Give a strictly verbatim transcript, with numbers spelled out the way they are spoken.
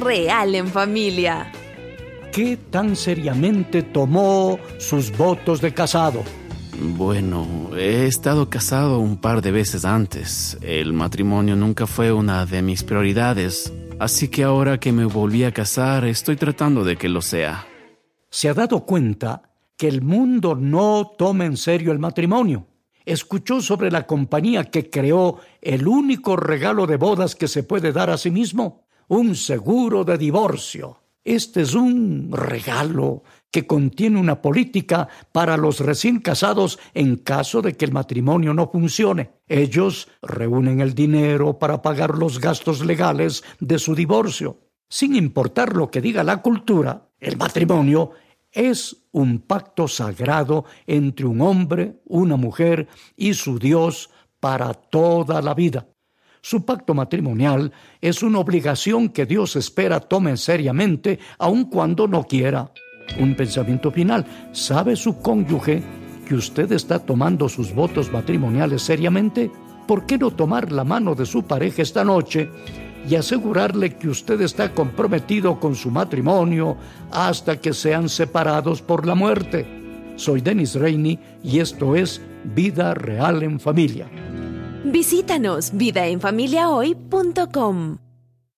Real en Familia. ¿Qué tan seriamente tomó sus votos de casado? Bueno, he estado casado un par de veces antes. El matrimonio nunca fue una de mis prioridades, así que ahora que me volví a casar, estoy tratando de que lo sea. ¿Se ha dado cuenta que el mundo no toma en serio el matrimonio? ¿Escuchó sobre la compañía que creó el único regalo de bodas que se puede dar a sí mismo? Un seguro de divorcio. Este es un regalo que contiene una política para los recién casados en caso de que el matrimonio no funcione. Ellos reúnen el dinero para pagar los gastos legales de su divorcio. Sin importar lo que diga la cultura, el matrimonio es un pacto sagrado entre un hombre, una mujer y su Dios para toda la vida. Su pacto matrimonial es una obligación que Dios espera tomen seriamente, aun cuando no quiera. Un pensamiento final. ¿Sabe su cónyuge que usted está tomando sus votos matrimoniales seriamente? ¿Por qué no tomar la mano de su pareja esta noche y asegurarle que usted está comprometido con su matrimonio hasta que sean separados por la muerte? Soy Dennis Rainey y esto es Vida Real en Familia. Visítanos vida en familia hoy punto com.